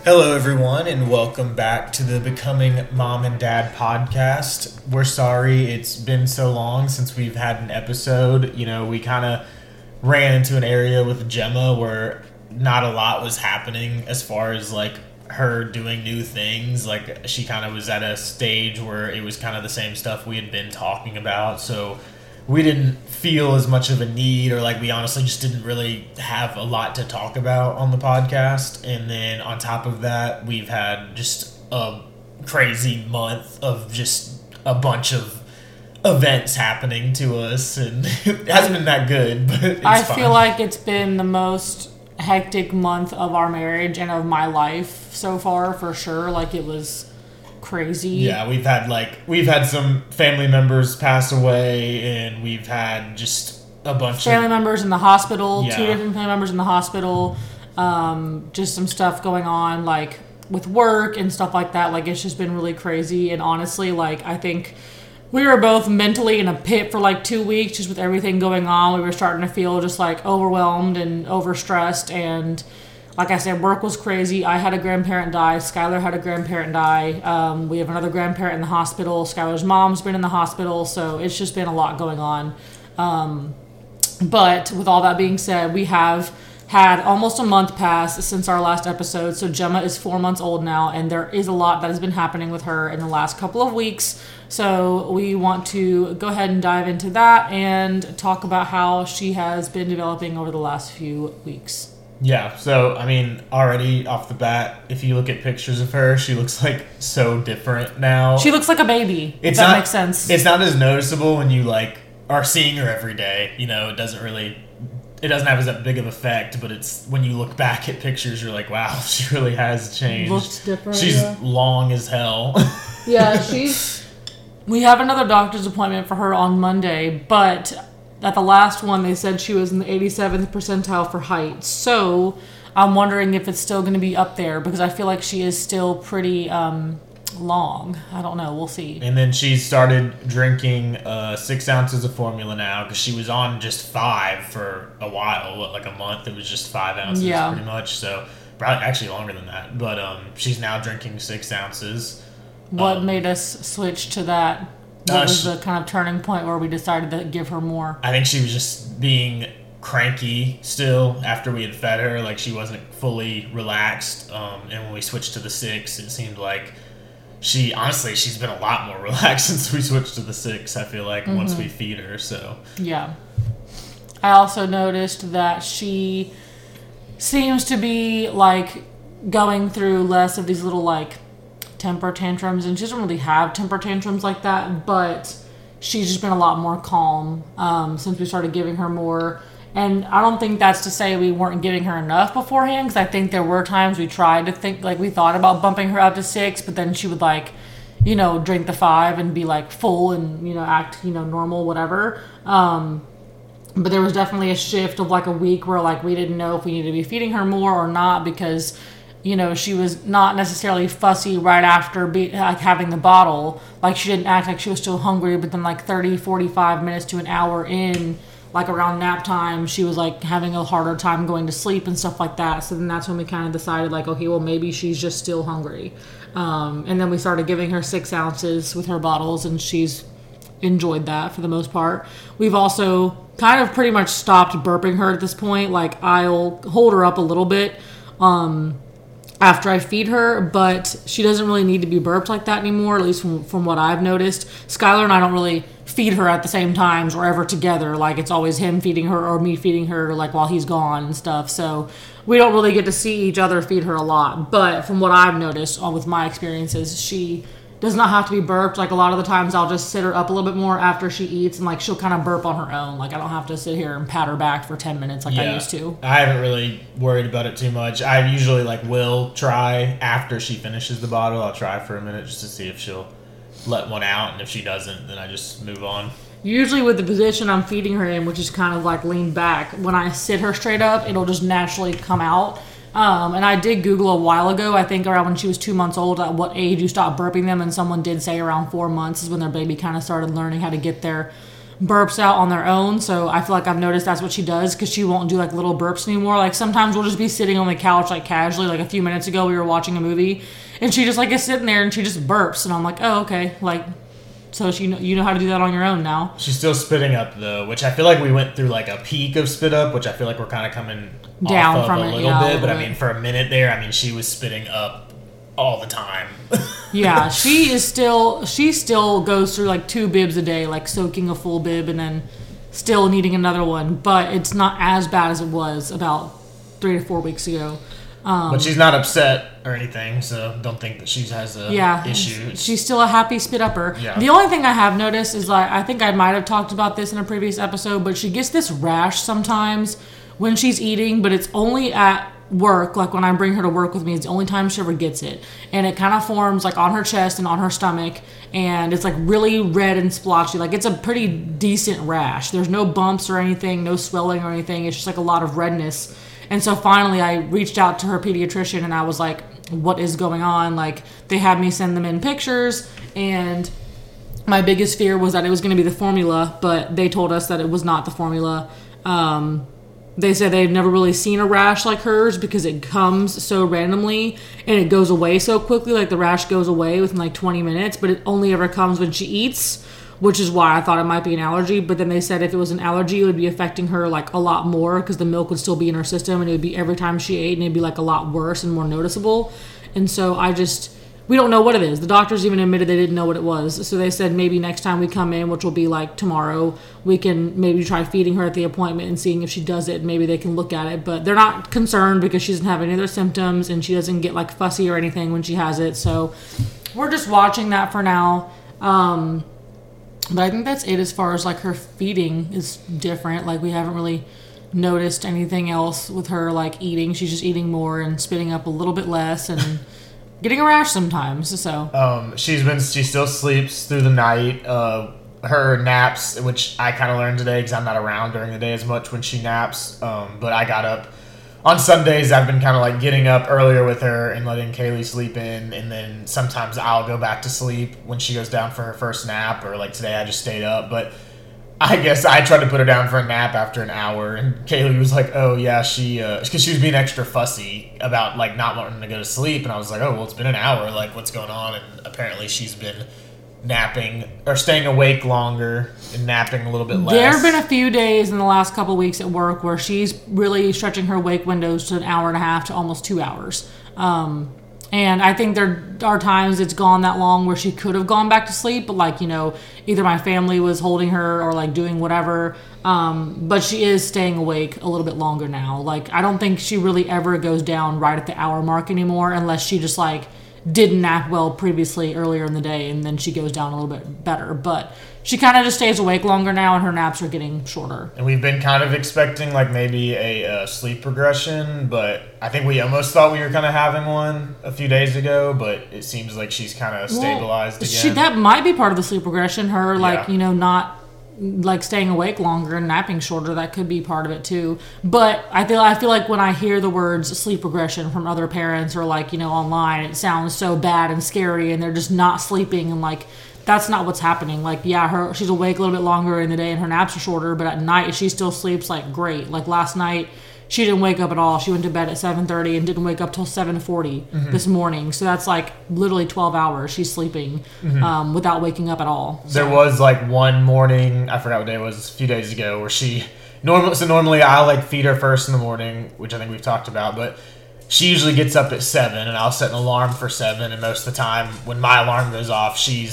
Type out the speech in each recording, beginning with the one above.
Hello, everyone, and welcome back to the Becoming Mom and Dad podcast. We're sorry it's been so long since we've had an episode. You know, we kind of ran into an area with Gemma where not a lot was happening as far as like her doing new things. Like, she kind of was at a stage where it was kind of the same stuff we had been talking about. So we didn't feel as much of a need, or like we honestly just didn't really have a lot to talk about on the podcast. And then on top of that, we've had just a crazy month of just a bunch of events happening to us, and it hasn't been that good, but it's I fine. feel like it's been the most hectic month of our marriage and of my life so far, for sure. Like, it was crazy. Yeah, we've had some family members pass away, and we've had just a bunch Family of members in the hospital, Yeah. 2 different family members in the hospital, just some stuff going on, like, with work and stuff like that. Like, it's just been really crazy, and honestly, like, I think we were both mentally in a pit for, like, 2 weeks, just with everything going on. We were starting to feel just, like, overwhelmed and overstressed, and like I said, work was crazy. I had a grandparent die. Skylar had a grandparent die. We have another grandparent in the hospital. Skylar's mom's been in the hospital, so it's just been a lot going on. But with all that being said, we have had almost a month pass since our last episode. So Gemma is 4 months old now, and there is a lot that has been happening with her in the last couple of weeks. So we want to go ahead and dive into that and talk about how she has been developing over the last few weeks. Yeah, so, I mean, already off the bat, if you look at pictures of her, she looks, like, so different now. She looks like a baby, if that makes sense. It's not as noticeable when you, like, are seeing her every day. You know, it doesn't have as big of effect, but it's when you look back at pictures, you're like, wow, she really has changed. Looks different. She's Yeah. long as hell. Yeah, we have another doctor's appointment for her on Monday, but at the last one, they said she was in the 87th percentile for height. So I'm wondering if it's still going to be up there, because I feel like she is still pretty long. I don't know. We'll see. And then she started drinking 6 ounces of formula now, because she was on just 5 for a while. Like a month, it was just 5 ounces pretty much. So probably actually longer than that. But she's now drinking 6 ounces. What made us switch to that? What was the kind of turning point where we decided to give her more? I think she was just being cranky still after we had fed her. Like, she wasn't fully relaxed. And when we switched to the 6, it seemed like she's been a lot more relaxed since we switched to the 6, I feel like, once we feed her. So yeah. I also noticed that she seems to be, like, going through less of these little, like, temper tantrums, and she doesn't really have temper tantrums like that, but she's just been a lot more calm since we started giving her more. And I don't think that's to say we weren't giving her enough beforehand, because I think there were times we tried to think, like, we thought about bumping her up to 6, but then she would, like, you know, drink the 5 and be, like, full and, you know, act, you know, normal, whatever. But there was definitely a shift of, like, a week where, like, we didn't know if we needed to be feeding her more or not, because, you know, she was not necessarily fussy right after like having the bottle. Like, she didn't act like she was still hungry, but then, like, 30, 45 minutes to an hour in, like, around nap time, she was, like, having a harder time going to sleep and stuff like that. So then that's when we kind of decided, like, okay, well, maybe she's just still hungry. And then we started giving her 6 ounces with her bottles, and she's enjoyed that for the most part. We've also kind of pretty much stopped burping her at this point. Like, I'll hold her up a little bit after I feed her, but she doesn't really need to be burped like that anymore, at least from what I've noticed. Skylar and I don't really feed her at the same times or ever together. Like, it's always him feeding her or me feeding her, like, while he's gone and stuff. So we don't really get to see each other feed her a lot. But from what I've noticed with my experiences, she does not have to be burped. Like, a lot of the times I'll just sit her up a little bit more after she eats, and, like, she'll kind of burp on her own. Like, I don't have to sit here and pat her back for 10 minutes like I used to. I haven't really worried about it too much. I usually, like, will try after she finishes the bottle. I'll try for a minute just to see if she'll let one out, and if she doesn't, then I just move on. Usually with the position I'm feeding her in, which is kind of like leaned back, when I sit her straight up, it'll just naturally come out. And I did Google a while ago, I think around when she was 2 months old, at what age you stop burping them, and someone did say around 4 months is when their baby kind of started learning how to get there. burps out on their own. So I feel like I've noticed that's what she does, because she won't do like little burps anymore. Like sometimes we'll just be sitting on the couch like casually. Like a few minutes ago we were watching a movie and she just like is sitting there and she just burps, and I'm like, oh, okay, like, so you know how to do that on your own now. She's still spitting up though, which I feel like we went through like a peak of spit up, which I feel like we're kind of coming down off from of it a little yeah, bit. a But little I mean, for a minute there, I mean, she was spitting up all the time. Yeah, she still goes through like 2 bibs a day, like soaking a full bib and then still needing another one. But it's not as bad as it was about 3 to 4 weeks ago. But she's not upset or anything, so don't think that she has issues. She's still a happy spit upper. Yeah. The only thing I have noticed is, like, I think I might have talked about this in a previous episode, but she gets this rash sometimes when she's eating, but it's only at work. Like when I bring her to work with me, it's the only time she ever gets it, and it kind of forms like on her chest and on her stomach, and it's like really red and splotchy. Like it's a pretty decent rash. There's no bumps or anything, no swelling or anything. It's just like a lot of redness. And so finally I reached out to her pediatrician and I was like, what is going on? Like they had me send them in pictures, and my biggest fear was that it was going to be the formula, but they told us that it was not the formula. They said they've never really seen a rash like hers because it comes so randomly and it goes away so quickly. Like the rash goes away within like 20 minutes, but it only ever comes when she eats, which is why I thought it might be an allergy. But then they said if it was an allergy, it would be affecting her like a lot more because the milk would still be in her system and it would be every time she ate, and it'd be like a lot worse and more noticeable. And so we don't know what it is. The doctors even admitted they didn't know what it was. So they said maybe next time we come in, which will be like tomorrow, we can maybe try feeding her at the appointment and seeing if she does it. Maybe they can look at it. But they're not concerned because she doesn't have any other symptoms and she doesn't get like fussy or anything when she has it. So we're just watching that for now. But I think that's it as far as like her feeding is different. Like we haven't really noticed anything else with her like eating. She's just eating more and spitting up a little bit less and getting a rash sometimes. So she still sleeps through the night. Her naps, which I kind of learned today because I'm not around during the day as much when she naps. But I got up on Sundays. I've been kind of like getting up earlier with her and letting Kaylee sleep in, and then sometimes I'll go back to sleep when she goes down for her first nap, or like today I just stayed up. But I guess I tried to put her down for a nap after an hour, and Kaylee was like, oh yeah, because she was being extra fussy about like not wanting to go to sleep, and I was like, oh well, it's been an hour, like what's going on? And apparently she's been napping or staying awake longer and napping a little bit less. There have been a few days in the last couple of weeks at work where she's really stretching her wake windows to an hour and a half to almost 2 hours. And I think there are times it's gone that long where she could have gone back to sleep, but like, either my family was holding her or like doing whatever. But she is staying awake a little bit longer now. Like, I don't think she really ever goes down right at the hour mark anymore unless she just like didn't nap well previously earlier in the day and then she goes down a little bit better. But she kind of just stays awake longer now and her naps are getting shorter. And we've been kind of expecting like maybe a sleep regression, but I think we almost thought we were kind of having one a few days ago, but it seems like she's kind of stabilized again. That might be part of the sleep regression. Her not like staying awake longer and napping shorter, that could be part of it too. But I feel like when I hear the words sleep regression from other parents or like, online, it sounds so bad and scary and they're just not sleeping, and like that's not what's happening. Like, yeah, she's awake a little bit longer in the day and her naps are shorter, but at night she still sleeps like great. Like last night she didn't wake up at all. She went to bed at 7:30 and didn't wake up till 7:40 this morning. So that's like literally 12 hours she's sleeping without waking up at all. So. There was like one morning, I forgot what day it was, a few days ago, where normally I'll like feed her first in the morning, which I think we've talked about, but she usually gets up at 7 and I'll set an alarm for 7, and most of the time when my alarm goes off,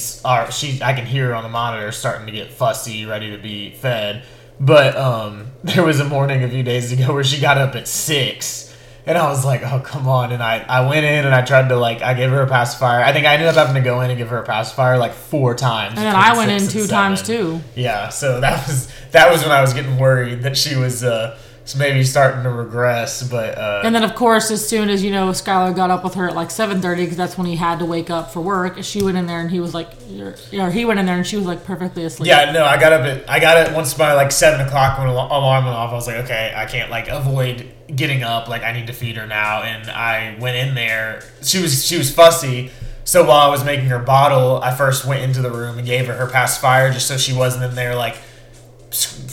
I can hear her on the monitor starting to get fussy, ready to be fed. But there was a morning a few days ago where she got up at 6, and I was like, oh, come on. And I went in and I tried to I gave her a pacifier. I think I ended up having to go in and give her a pacifier like 4 times. And then I went in 2 times too. Yeah, so that was when I was getting worried that she was maybe starting to regress. But and then of course, as soon as Skylar got up with her at like 7:30, because that's when he had to wake up for work, she went in there and he was like, he went in there and she was like perfectly asleep. Yeah, no, I got it once by like 7 o'clock when alarm went off. I was like, okay, I can't like avoid getting up. Like I need to feed her now. And I went in there. She was fussy. So while I was making her bottle, I first went into the room and gave her pacifier just so she wasn't in there like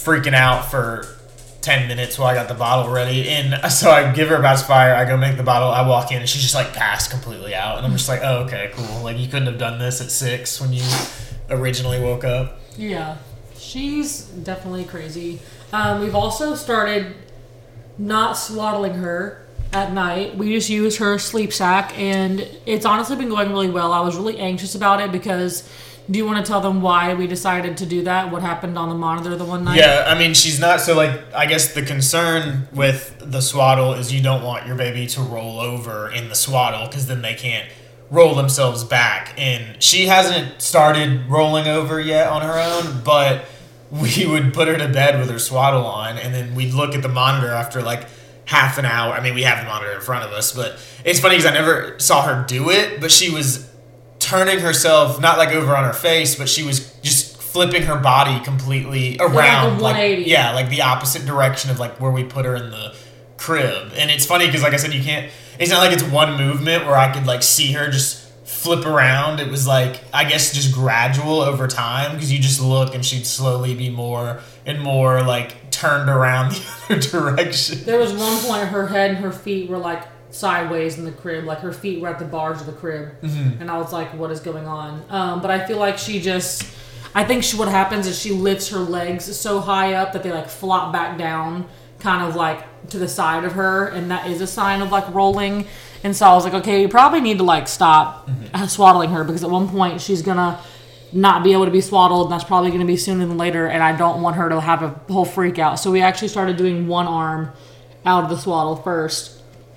freaking out for 10 minutes while I got the bottle ready. And so I give her a pacifier. I go make the bottle. I walk in and she's just like passed completely out. And I'm just like, oh, okay, cool. Like you couldn't have done this at 6 when you originally woke up. Yeah. She's definitely crazy. We've also started not swaddling her at night. We just use her sleep sack, and it's honestly been going really well. I was really anxious about it because, do you want to tell them why we decided to do that? What happened on the monitor the one night? Yeah, I mean, she's not, so like, I guess the concern with the swaddle is you don't want your baby to roll over in the swaddle because then they can't roll themselves back. And she hasn't started rolling over yet on her own, but we would put her to bed with her swaddle on, and then we'd look at the monitor after like half an hour. I mean, we have the monitor in front of us, but it's funny because I never saw her do it, but she was turning herself, not like over on her face, but she was just flipping her body completely around. Like 180. Like the opposite direction of like where we put her in the crib. And it's funny because like I said, it's not like it's one movement where I could like see her just flip around. It was like, I guess, just gradual over time because you just look and she'd slowly be more and more like turned around the other direction. There was one point her head and her feet were like sideways in the crib, like her feet were at the bars of the crib. And I was like, what is going on? But I feel like what happens is she lifts her legs so high up that they like flop back down kind of like to the side of her, and that is a sign of like rolling. And so I was like, okay, you probably need to like stop swaddling her because at one point she's gonna not be able to be swaddled, and that's probably going to be sooner than later, and I don't want her to have a whole freak out. So we actually started doing one arm out of the swaddle first.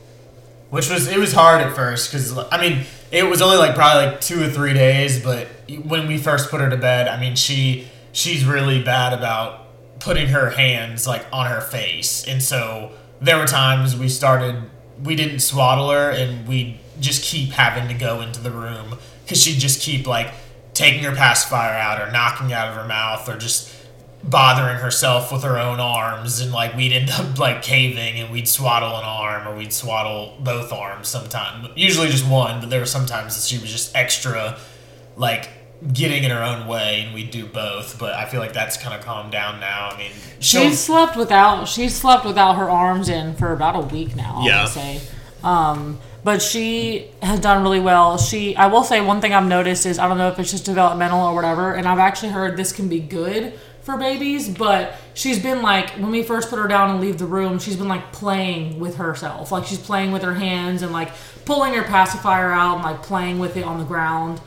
It was hard at first because, I mean, it was only like probably like 2 or 3 days, but when we first put her to bed, I mean, she's really bad about putting her hands like on her face. And so there were times we didn't swaddle her and we just keep having to go into the room because she'd just keep like taking her pacifier out or knocking out of her mouth or just bothering herself with her own arms, and like we'd end up like caving and we'd swaddle an arm or we'd swaddle both arms sometimes, usually just one, but there were sometimes that she was just extra like getting in her own way and we'd do both. But I feel like that's kind of calmed down now. I mean, she's slept without her arms in for about a week now, I would say. But she has done really well. I will say one thing I've noticed is, I don't know if it's just developmental or whatever, and I've actually heard this can be good for babies, but she's been like, when we first put her down and leave the room, she's been like playing with herself. Like she's playing with her hands and like pulling her pacifier out and like playing with it on the ground.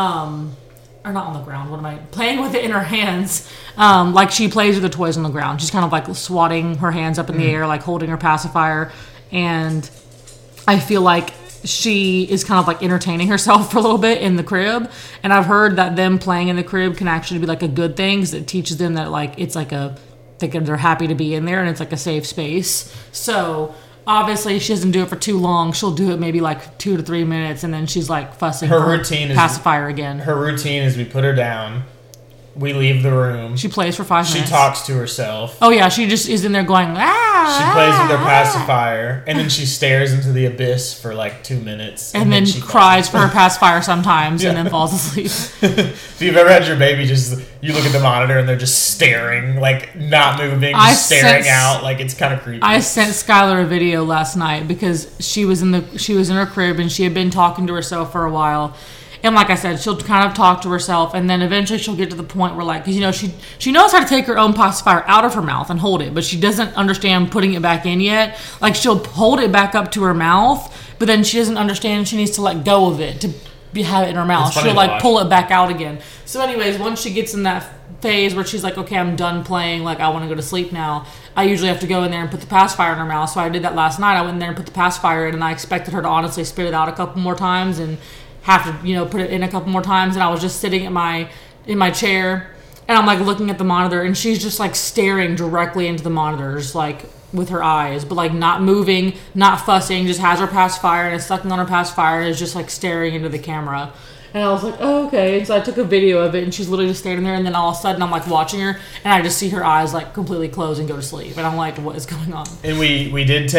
Or not on the ground, playing with it in her hands. Like she plays with the toys on the ground. She's kind of like swatting her hands up in the air, like holding her pacifier. And I feel like she is kind of like entertaining herself for a little bit in the crib. And I've heard that them playing in the crib can actually be like a good thing because it teaches them that like it's like they're happy to be in there and it's like a safe space. So obviously she doesn't do it for too long. She'll do it maybe like 2 to 3 minutes and then she's like fussing her routine pacifier again. Her routine is we put her down, we leave the room. She plays for 5 minutes. She talks to herself. Oh yeah, she just is in there going, She plays with her pacifier, and then she stares into the abyss for like 2 minutes. And then she cries for her pacifier sometimes, and then falls asleep. If you've ever had your baby, you look at the monitor and they're just staring, like not moving, staring out, like it's kind of creepy. I sent Skylar a video last night because she was in her crib and she had been talking to herself for a while. And like I said, she'll kind of talk to herself, and then eventually she'll get to the point where, like, because, she knows how to take her own pacifier out of her mouth and hold it, but she doesn't understand putting it back in yet. Like, she'll hold it back up to her mouth, but then she doesn't understand she needs to let go of it to have it in her mouth. She'll, like, pull it back out again. So anyways, once she gets in that phase where she's like, okay, I'm done playing, like, I want to go to sleep now, I usually have to go in there and put the pacifier in her mouth. So I did that last night. I went in there and put the pacifier in, and I expected her to honestly spit it out a couple more times and have to, put it in a couple more times. And I was just sitting in my chair, and I'm like looking at the monitor, and she's just like staring directly into the monitors, like with her eyes, but like not moving, not fussing, just has her pacifier and is sucking on her pacifier and is just like staring into the camera. And I was like, oh, okay. And so I took a video of it, and she's literally just standing there, and then all of a sudden I'm like watching her, and I just see her eyes like completely close and go to sleep, and I'm like, what is going on? And we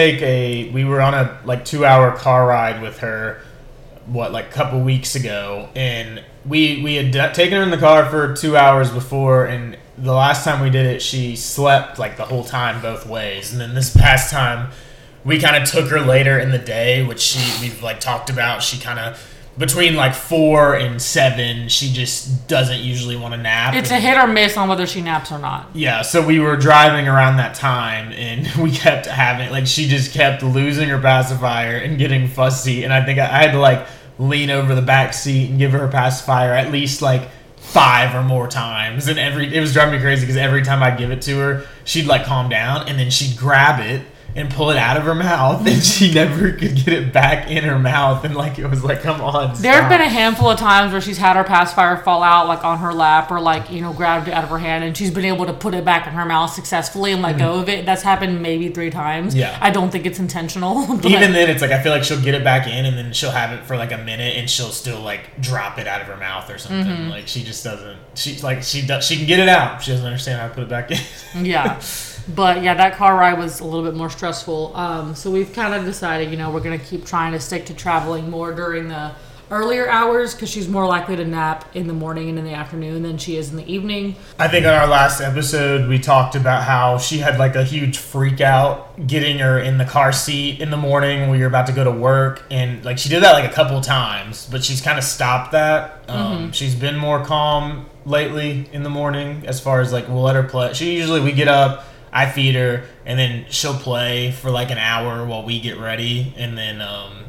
were on a like 2-hour car ride with her, a couple weeks ago, and we had taken her in the car for 2 hours before, and the last time we did it, she slept like the whole time both ways, and then this past time, we kind of took her later in the day, which we've like talked about. She kind of between like 4 and 7, she just doesn't usually want to nap. It's a hit or miss on whether she naps or not. Yeah, so we were driving around that time, and we kept having, like, she just kept losing her pacifier and getting fussy, and I think I had to, like, lean over the back seat and give her pacifier at least, like, 5 or more times, and it was driving me crazy because every time I'd give it to her, she'd, like, calm down, and then she'd grab it and pull it out of her mouth, and she never could get it back in her mouth, and like it was like, come on, stop. There have been a handful of times where she's had her pacifier fall out like on her lap or like, you know, grabbed it out of her hand, and she's been able to put it back in her mouth successfully and let go of it. That's happened maybe 3 times. Yeah. I don't think it's intentional. Even then, it's like I feel like she'll get it back in, and then she'll have it for like a minute, and she'll still like drop it out of her mouth or something. Like she just doesn't. She's like she can get it out. She doesn't understand how to put it back in. Yeah. But yeah, that car ride was a little bit more stressful. So we've kind of decided, you know, we're going to keep trying to stick to traveling more during the earlier hours because she's more likely to nap in the morning and in the afternoon than she is in the evening. I think on our last episode, we talked about how she had like a huge freak out getting her in the car seat in the morning when we were about to go to work. And like she did that like a couple times, but she's kind of stopped that. She's been more calm lately in the morning as far as like we'll let her play. We get up, I feed her, and then she'll play for like an hour while we get ready, and then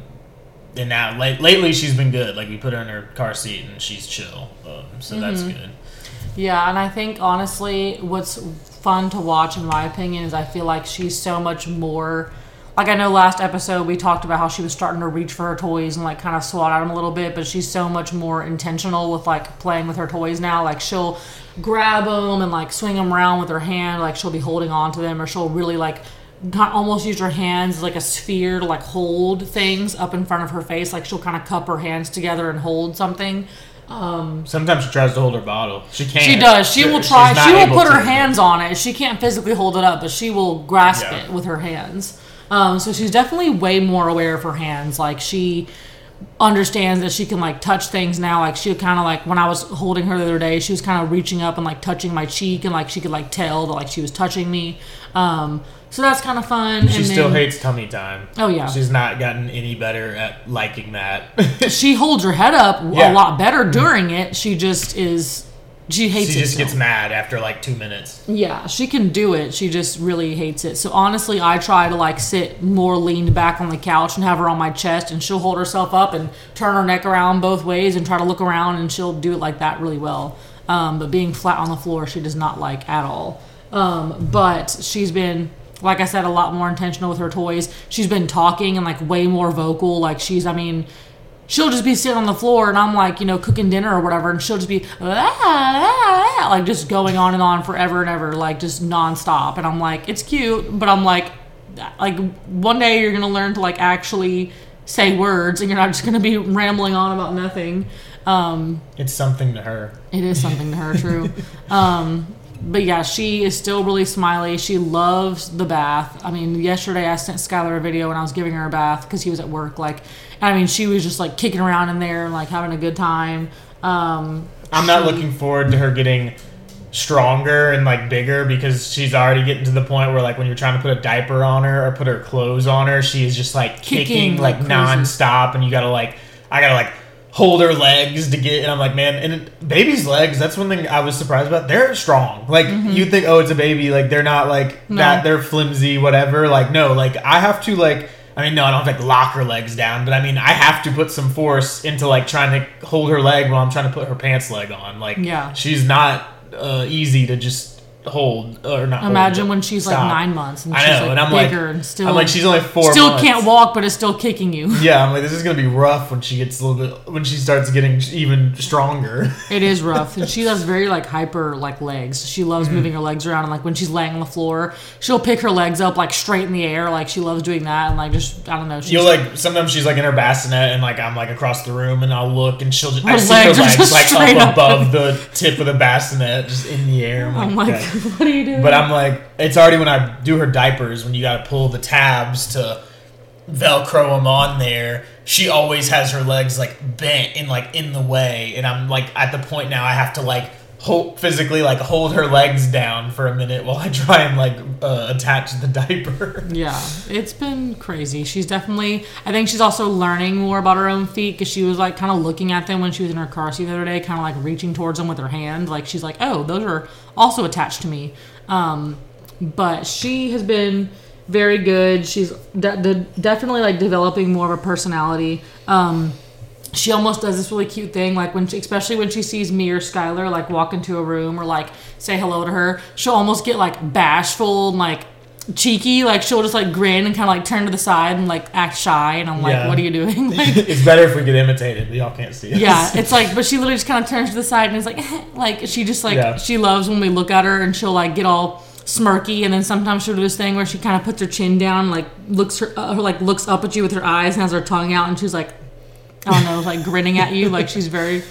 and now lately she's been good. Like we put her in her car seat and she's chill, so that's good. Yeah, and I think honestly, what's fun to watch, in my opinion, is I feel like she's so much more. Like I know last episode we talked about how she was starting to reach for her toys and like kind of swat at them a little bit, but she's so much more intentional with like playing with her toys now. Like she'll grab them and like swing them around with her hand, like she'll be holding on to them, or she'll really like almost use her hands as like a sphere to like hold things up in front of her face. Like she'll kind of cup her hands together and hold something. Sometimes she tries to hold her bottle. She can't. She does. She will try. She will put her hands on it. She can't physically hold it up, but she will grasp it with her hands. So she's definitely way more aware of her hands. Like she understands that she can like touch things now. Like she kind of like when I was holding her the other day, she was kind of reaching up and like touching my cheek, and like she could like tell that like she was touching me. So that's kind of fun. She still hates tummy time. Oh yeah, she's not gotten any better at liking that. She holds her head up a lot better during it. She just is. She hates it. She just gets mad after like 2 minutes. Yeah, she can do it. She just really hates it. So honestly, I try to like sit more leaned back on the couch and have her on my chest, and she'll hold herself up and turn her neck around both ways and try to look around, and she'll do it like that really well. But being flat on the floor, she does not like at all. But she's been, like I said, a lot more intentional with her toys. She's been talking and like way more vocal. Like she'll just be sitting on the floor, and I'm like, you know, cooking dinner or whatever, and she'll just be like just going on and on forever and ever, like just nonstop. And I'm like, it's cute, but I'm like one day you're gonna learn to like actually say words, and you're not just gonna be rambling on about nothing. It's something to her. It is something to her, true. But yeah, she is still really smiley. She loves the bath. I mean, yesterday I sent Skylar a video when I was giving her a bath because he was at work. Like, I mean, she was just like kicking around in there and like having a good time. I'm not looking forward to her getting stronger and like bigger, because she's already getting to the point where like when you're trying to put a diaper on her or put her clothes on her, she is just like kicking like nonstop, and I gotta like hold her legs to get, and I'm like, man, and baby's legs, that's one thing I was surprised about. They're strong. Like you think, oh, it's a baby, like they're not like that, they're flimsy, whatever. Like no, like I have to like, I mean, no, I don't have to like lock her legs down, but I mean, I have to put some force into like trying to hold her leg while I'm trying to put her pants leg on. Like she's not easy to just hold or not. Imagine when she's like 9 months and she's like and I'm bigger like, and still. I'm like, she's only 4 months. Still can't walk, but is still kicking you. Yeah, I'm like, this is gonna be rough when she gets a little bit, when she starts getting even stronger. It is rough, and she has very like hyper like legs. She loves moving her legs around, and like when she's laying on the floor, she'll pick her legs up like straight in the air. Like she loves doing that, and like just I don't know. You'll like sometimes she's like in her bassinet, and like I'm like across the room, and I'll look, and she'll just her I see her legs like up up above the tip of the bassinet, just in the air. I'm like, okay. What are you doing? But I'm like, it's already when I do her diapers, when you got to pull the tabs to Velcro them on there, she always has her legs like bent and like in the way, and I'm like at the point now I have to like physically like hold her legs down for a minute while I try and like attach the diaper. Yeah, it's been crazy. She's definitely, I think she's also learning more about her own feet because she was like kind of looking at them when she was in her car seat the other day, kind of like reaching towards them with her hand. Like she's like, oh, those are also attached to me. But she has been very good. She's definitely like developing more of a personality. She almost does this really cute thing, like especially when she sees me or Skylar like walk into a room or like say hello to her, she'll almost get like bashful and like cheeky, like she'll just like grin and kind of like turn to the side and like act shy, and I'm like, what are you doing? Like, it's better if we get imitated, but y'all can't see us. Yeah, it's like, but she literally just kind of turns to the side and is like, like she just like she loves when we look at her, and she'll like get all smirky, and then sometimes she'll do this thing where she kind of puts her chin down, like looks up at you with her eyes and has her tongue out, and she's like, I don't know, like grinning at you. Like she's very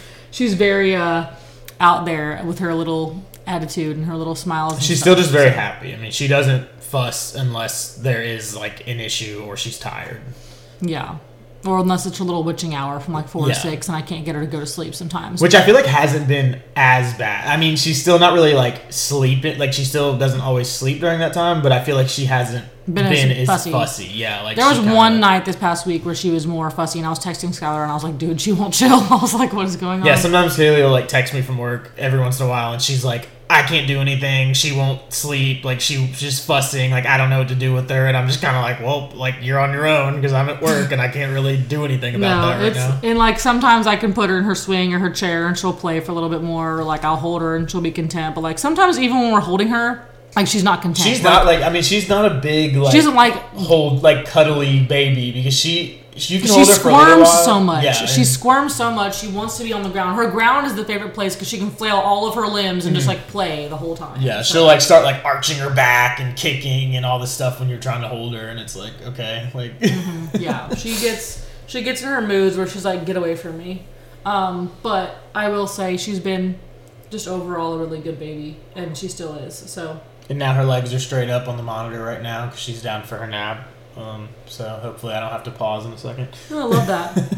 out there with her little attitude and her little smiles. She's still just very happy. I mean, she doesn't fuss unless there is like an issue or she's tired. Yeah. Or unless it's her little witching hour from like 4 to 6 and I can't get her to go to sleep sometimes. Which I feel like hasn't been as bad. I mean, she's still not really like sleeping. Like she still doesn't always sleep during that time, but I feel like she hasn't been as fussy. Yeah, like there was one night this past week where she was more fussy, and I was texting Skylar and I was like, dude, she won't chill. I was like, what is going on? Yeah, sometimes Kaylee will like text me from work every once in a while and she's like, I can't do anything. She won't sleep. Like she's just fussing. Like I don't know what to do with her, and I'm just kind of like, well, like you're on your own because I'm at work and I can't really do anything about that right now. And like sometimes I can put her in her swing or her chair and she'll play for a little bit more. Or like I'll hold her and she'll be content. But like sometimes even when we're holding her, like she's not content. She's not like, I mean, she's not a big like she doesn't like hold like cuddly baby because you can she hold her for a little while. So much. Yeah, she squirms so much. She wants to be on the ground. Her ground is the favorite place because she can flail all of her limbs and just like play the whole time. Yeah, she'll like start like arching her back and kicking and all this stuff when you're trying to hold her, and it's like, okay, like yeah, she gets in her moods where she's like, get away from me. But I will say she's been just overall a really good baby, and she still is. So. And now her legs are straight up on the monitor right now because she's down for her nap. So hopefully I don't have to pause in a second. Oh, I love that.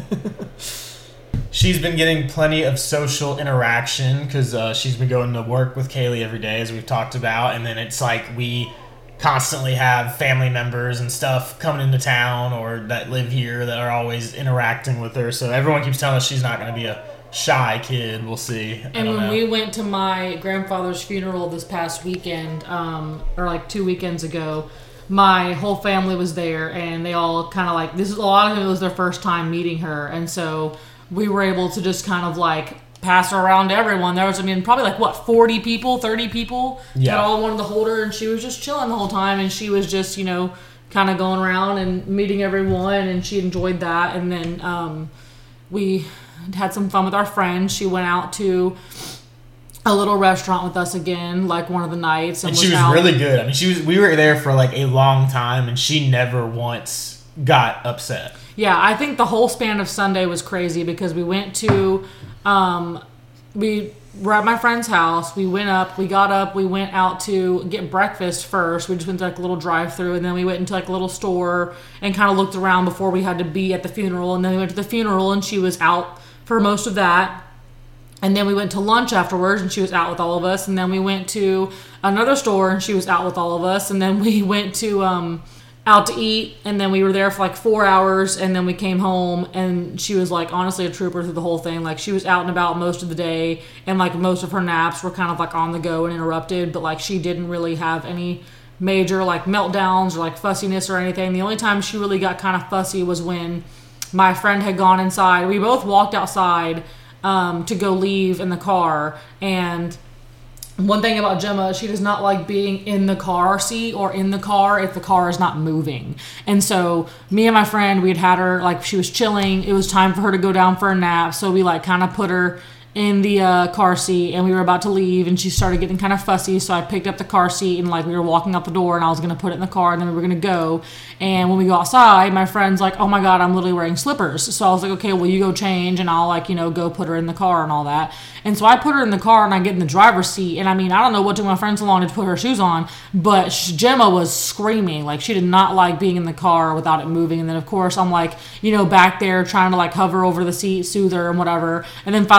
She's been getting plenty of social interaction because she's been going to work with Kaylee every day, as we've talked about. And then it's like we constantly have family members and stuff coming into town or that live here that are always interacting with her. So everyone keeps telling us she's not going to be a shy kid. We'll see. And when we went to my grandfather's funeral this past weekend, or like 2 weekends ago, my whole family was there, and they all kind of like, a lot of them, it was their first time meeting her, and so we were able to just kind of like pass her around to everyone. There was, I mean, probably like 40 people, 30 people that all wanted to hold her, and she was just chilling the whole time, and she was just, kind of going around and meeting everyone, and she enjoyed that. And then we had some fun with our friends. She went out to a little restaurant with us again, like one of the nights, and she was really good. I mean, we were there for like a long time, and she never once got upset. Yeah, I think the whole span of Sunday was crazy because we went to, we were at my friend's house. We got up, we went out to get breakfast first. We just went to like a little drive-thru, and then we went into like a little store and kind of looked around before we had to be at the funeral. And then we went to the funeral, and she was out for most of that. And then we went to lunch afterwards, and she was out with all of us. And then we went to another store, and she was out with all of us. And then we went to out to eat, and then we were there for like 4 hours, and then we came home, and she was like honestly a trooper through the whole thing. Like she was out and about most of the day, and like most of her naps were kind of like on the go and interrupted, but like she didn't really have any major like meltdowns or like fussiness or anything. The only time she really got kind of fussy was when my friend had gone inside. We both walked outside to go leave in the car, and one thing about Gemma, she does not like being in the car seat or in the car if the car is not moving. And so me and my friend, we'd had her, like she was chilling. It was time for her to go down for a nap. So we like kind of put her in the car seat, and we were about to leave, and she started getting kind of fussy. So I picked up the car seat, and like we were walking out the door, and I was going to put it in the car, and then we were going to go. And when we go outside, my friend's like, oh my God, I'm literally wearing slippers. So I was like, okay, well, you go change, and I'll like, go put her in the car and all that. And so I put her in the car, and I get in the driver's seat, and I mean, I don't know what took my friend so long to put her shoes on, but Gemma was screaming. Like she did not like being in the car without it moving. And then of course I'm like, back there trying to like hover over the seat, soothe her and whatever. And then finally my friend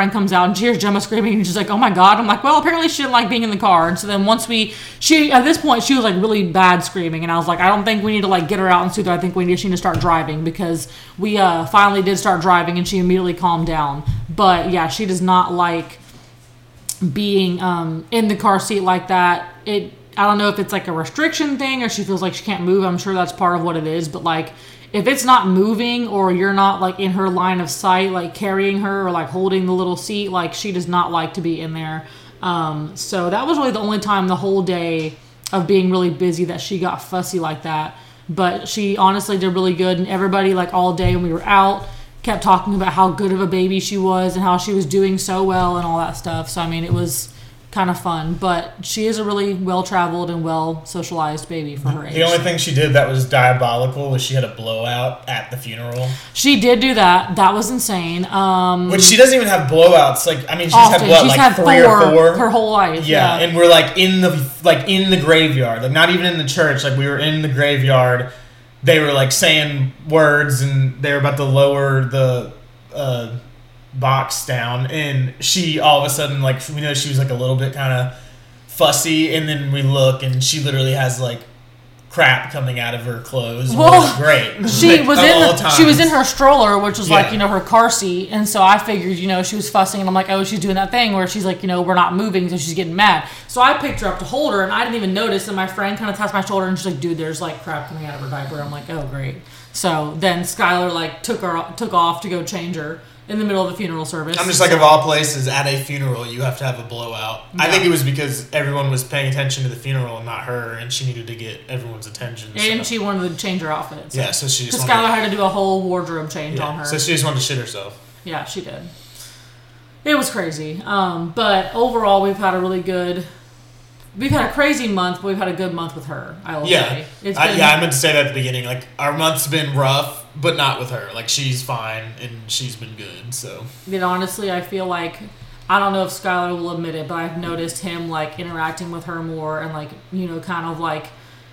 friend comes out and she hears Gemma screaming and she's like, oh my God. I'm like, well, apparently she didn't like being in the car. And so then once at this point, she was like really bad screaming. And I was like, I don't think we need to like get her out and soothe her. I think we need to start driving, because we finally did start driving and she immediately calmed down. But yeah, she does not like being in the car seat like that. I don't know if it's like a restriction thing or she feels like she can't move. I'm sure that's part of what it is. But like, if it's not moving or you're not like in her line of sight, like carrying her or like holding the little seat, like she does not like to be in there. So that was really the only time the whole day of being really busy that she got fussy like that. But she honestly did really good, and everybody like all day when we were out kept talking about how good of a baby she was and how she was doing so well and all that stuff. So I mean, it was kind of fun, but she is a really well-traveled and well-socialized baby for her age. The only thing she did that was diabolical was she had a blowout at the funeral. She did do that. That was insane. Which she doesn't even have blowouts. Like, I mean, she's had what, she's like had 3 or 4 her whole life. Yeah, and we're like in the graveyard, like not even in the church. Like we were in the graveyard. They were like saying words, and they were about to lower the box down, and she all of a sudden, like, we know she was like a little bit kind of fussy, and then we look and she literally has like crap coming out of her clothes. Well, great. She like, was in her stroller, which was like, Yeah. her car seat, and so I figured, she was fussing, and I'm like, oh, she's doing that thing where she's like, we're not moving, so she's getting mad. So I picked her up to hold her, and I didn't even notice, and my friend kind of tapped my shoulder, and she's like, dude, there's like crap coming out of her diaper. I'm like, oh, great. So then Skylar like took off to go change her in the middle of the funeral service. I'm just like, of all places, at a funeral, you have to have a blowout. Yeah. I think it was because everyone was paying attention to the funeral and not her, and she needed to get everyone's attention. And she wanted to change her outfit. Yeah, so she just Skylar had to do a whole wardrobe change on her. So she just wanted to shit herself. Yeah, she did. It was crazy. But overall, we've had a crazy month, but we've had a good month with her, I will say. I meant to say that at the beginning. Like, our month's been rough, but not with her. Like, she's fine, and she's been good, so. Honestly, I feel like, I don't know if Skylar will admit it, but I've noticed him, like, interacting with her more and, like, kind of, like,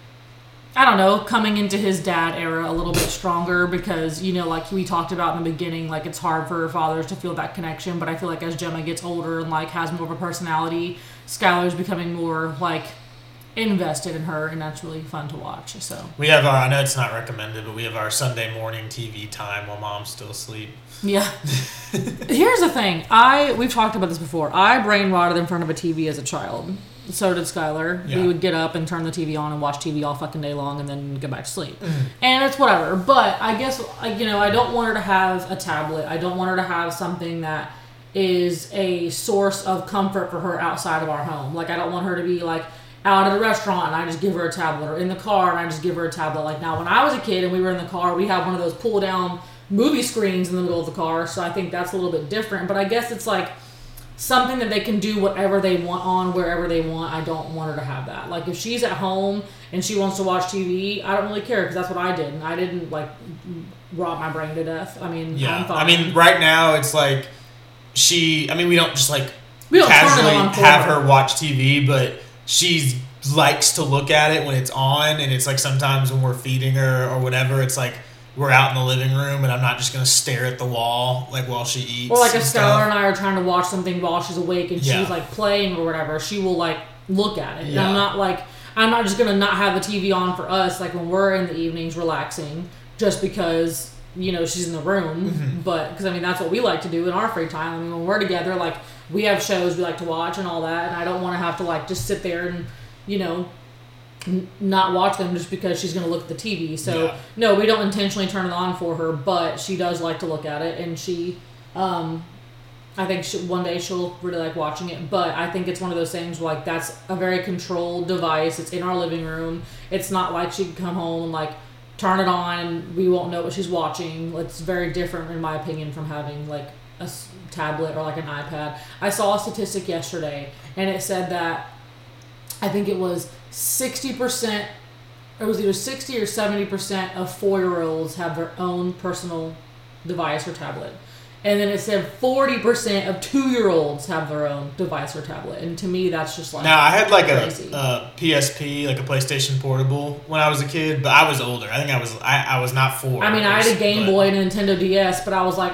I don't know, coming into his dad era a little bit stronger because, like we talked about in the beginning, like, it's hard for fathers to feel that connection, but I feel like as Gemma gets older and, like, has more of a personality, Skylar's becoming more, like, invested in her, and that's really fun to watch. So we have I know it's not recommended, but we have our Sunday morning TV time while mom's still asleep. Yeah. Here's the thing. We've talked about this before. I brain rotted in front of a TV as a child. So did Skylar. Yeah. We would get up and turn the TV on and watch TV all fucking day long and then go back to sleep. And it's whatever. But I guess, I don't want her to have a tablet. I don't want her to have something that is a source of comfort for her outside of our home. Like, I don't want her to be, like, out at a restaurant and I just give her a tablet, or in the car and I just give her a tablet. Like, now when I was a kid and we were in the car, we had one of those pull down movie screens in the middle of the car, so I think that's a little bit different. But I guess it's like something that they can do whatever they want on wherever they want. I don't want her to have that. Like, if she's at home and she wants to watch TV, I don't really care, because that's what I did. And I didn't like rot my brain to death. I mean, yeah. I mean, right now it's like we don't just like casually have her watch TV, but she likes to look at it when it's on, and it's like sometimes when we're feeding her or whatever, it's like we're out in the living room and I'm not just going to stare at the wall like while she eats. Or like if Skylar and I are trying to watch something while she's awake and she's like playing or whatever, she will like look at it. Yeah. And I'm not just going to not have the TV on for us like when we're in the evenings relaxing just because, she's in the room. Mm-hmm. But, because I mean, that's what we like to do in our free time. I mean, when we're together, like, we have shows we like to watch and all that, and I don't want to have to like just sit there and, not watch them just because she's going to look at the TV. So, no, we don't intentionally turn it on for her, but she does like to look at it, and she, I think one day she'll really like watching it, but I think it's one of those things where, like, that's a very controlled device. It's in our living room. It's not like she can come home and, like, turn it on and we won't know what she's watching. It's very different, in my opinion, from having, like, a tablet or, like, an iPad. I saw a statistic yesterday, and it said that I think it was 60%, it was either 60 or 70% of 4-year-olds have their own personal device or tablet. And then it said 40% of 2-year-olds have their own device or tablet. And to me, that's just like... Now, I had like crazy. a PSP, like a PlayStation Portable, when I was a kid, but I was older. I think I was not 4. I mean, I had a Game Boy and a Nintendo DS, but I was like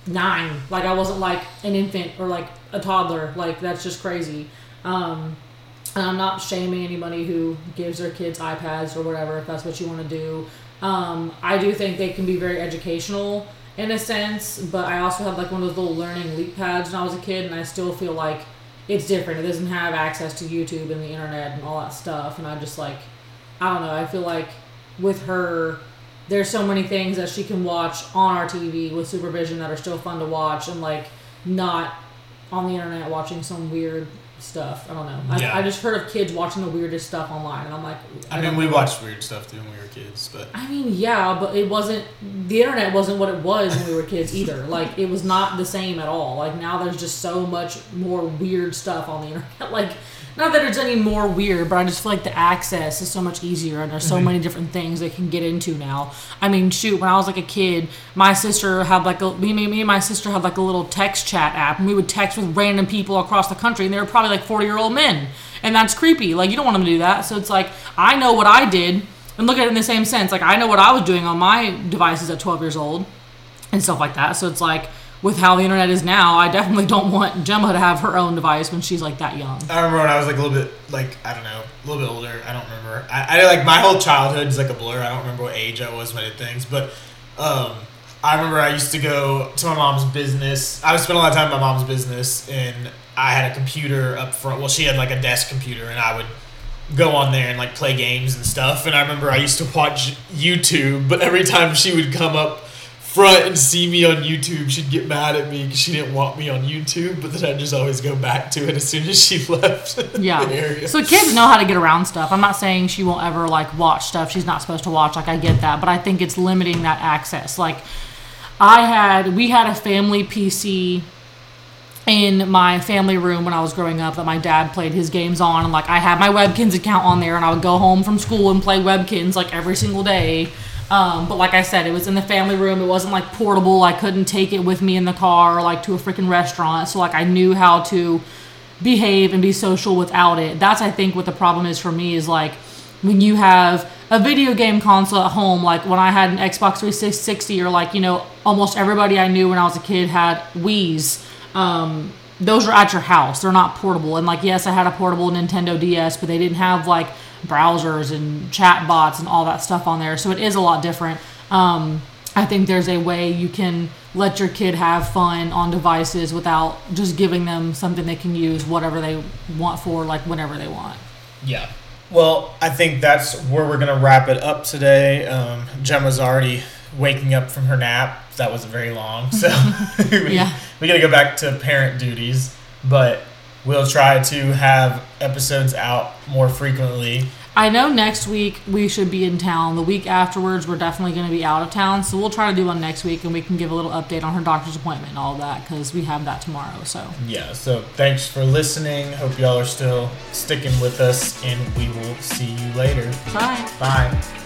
9. Like, I wasn't like an infant or like a toddler. Like, that's just crazy. And I'm not shaming anybody who gives their kids iPads or whatever, if that's what you want to do. I do think they can be very educational in a sense, but I also had like one of those little learning leap pads when I was a kid, and I still feel like it's different. It doesn't have access to YouTube and the internet and all that stuff, and I just like, I don't know, I feel like with her, there's so many things that she can watch on our TV with supervision that are still fun to watch, and like not on the internet watching some weird stuff. I don't know. I just heard of kids watching the weirdest stuff online, and I'm like, I mean, we watched weird stuff too when we were kids, but I mean, yeah, but it wasn't, the internet wasn't what it was when we were kids either. Like, it was not the same at all. Like, now there's just so much more weird stuff on the internet. Like, not that it's any more weird, but I just feel like the access is so much easier, and there's so many different things they can get into now. I mean, shoot, when I was like a kid, my sister had like me and my sister had like a little text chat app, and we would text with random people across the country, and they were probably like 40-year-old men, and that's creepy. Like, you don't want them to do that. So it's like, I know what I did, and look at it in the same sense. Like, I know what I was doing on my devices at 12 years old and stuff like that. So it's like, with how the internet is now, I definitely don't want Gemma to have her own device when she's like that young. I remember when I was like a little bit, like, I don't know, a little bit older. I don't remember. I like, my whole childhood is like a blur. I don't remember what age I was when I did things. But I remember I used to go to my mom's business. I would spend a lot of time in my mom's business, and I had a computer up front. Well, she had like a desk computer, and I would go on there and like play games and stuff. And I remember I used to watch YouTube, but every time she would come up front and see me on YouTube, she'd get mad at me because she didn't want me on YouTube, but then I'd just always go back to it as soon as she left the area. So kids know how to get around stuff. I'm not saying she won't ever like watch stuff she's not supposed to watch. Like, I get that, but I think it's limiting that access. Like, we had a family PC in my family room when I was growing up that my dad played his games on, and like I had my Webkins account on there, and I would go home from school and play Webkins like every single day. But like I said, it was in the family room. It wasn't like portable. I couldn't take it with me in the car or like to a freaking restaurant. So like I knew how to behave and be social without it. That's, I think, what the problem is for me, is like when you have a video game console at home, like when I had an Xbox 360, or like, you know, almost everybody I knew when I was a kid had Wiis. Those are at your house. They're not portable. And like, yes, I had a portable Nintendo DS, but they didn't have like browsers and chat bots and all that stuff on there. So it is a lot different. I think there's a way you can let your kid have fun on devices without just giving them something they can use whatever they want for, like whenever they want. Yeah. Well, I think that's where we're going to wrap it up today. Gemma's already waking up from her nap. That wasn't very long. So we got to go back to parent duties, but we'll try to have episodes out more frequently. I know next week we should be in town. The week afterwards, we're definitely going to be out of town. So we'll try to do one next week, and we can give a little update on her doctor's appointment and all of that, because we have that tomorrow. So yeah, so thanks for listening. Hope y'all are still sticking with us, and we will see you later. Bye. Bye.